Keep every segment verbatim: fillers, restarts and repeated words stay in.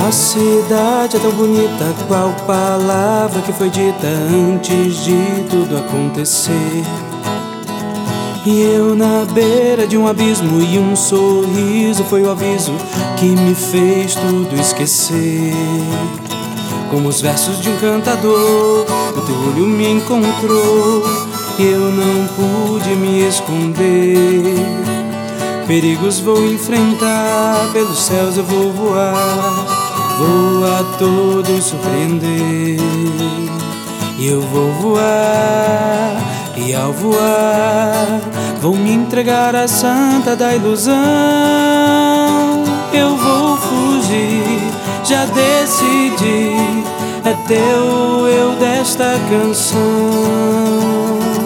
A cidade é tão bonita, qual palavra que foi dita antes de tudo acontecer. E eu na beira de um abismo, e um sorriso foi o aviso que me fez tudo esquecer. Como os versos de um cantador, o teu olho me encontrou, e eu não pude me esconder. Perigos vou enfrentar, pelos céus eu vou voar, vou a todos surpreender. E eu vou voar, e ao voar vou me entregar à santa da ilusão. Eu vou fugir, já decidi, é teu eu desta canção.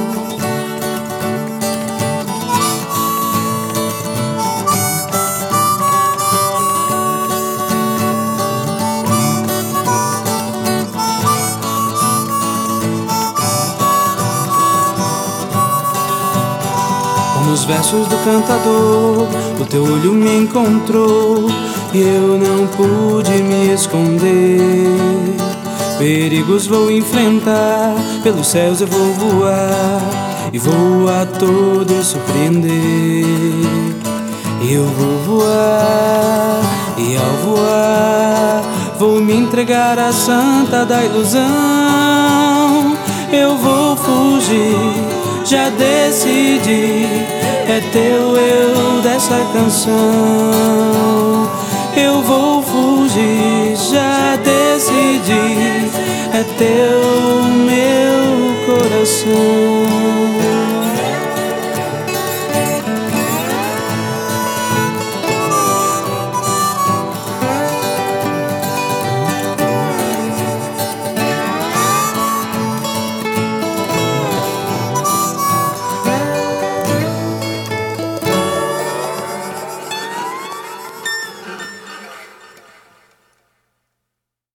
Como os versos do cantador, o teu olho me encontrou, e eu não pude me esconder. Perigos vou enfrentar, pelos céus eu vou voar, e vou a todos surpreender. Eu vou voar, e ao voar vou me entregar à santa da ilusão. Eu vou fugir, já decidi, é teu eu dessa canção. Eu vou fugir, já decidi, é teu meu coração.